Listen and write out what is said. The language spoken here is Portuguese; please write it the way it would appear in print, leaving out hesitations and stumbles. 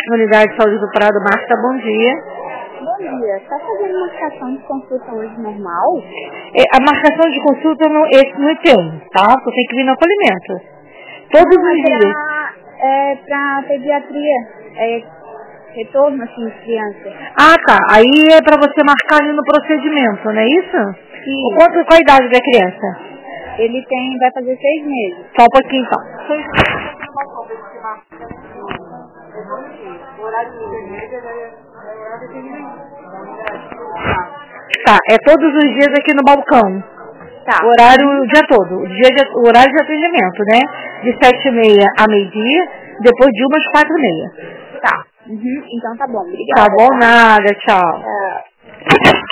Unidade de Saúde do Prado, Marta, bom dia. Bom dia. Está fazendo marcação de consulta hoje normal? A marcação de consulta esse não tem, tá? Você tem que vir no acolhimento. Todos os dias. É para pediatria. Retorno, assim, de criança. Ah, tá. Aí é para você marcar ali no procedimento, não é isso? Sim. Qual a idade da criança? Ele vai fazer 6 meses. Só um pouquinho, então. Tá, é todos os dias aqui no balcão. Tá. Horário o dia todo. O horário de atendimento, né? De 7h30 a meio-dia, depois de 1 às 4h30. Tá. Então tá bom. Obrigada. Tá bom, nada. Tchau. Tchau.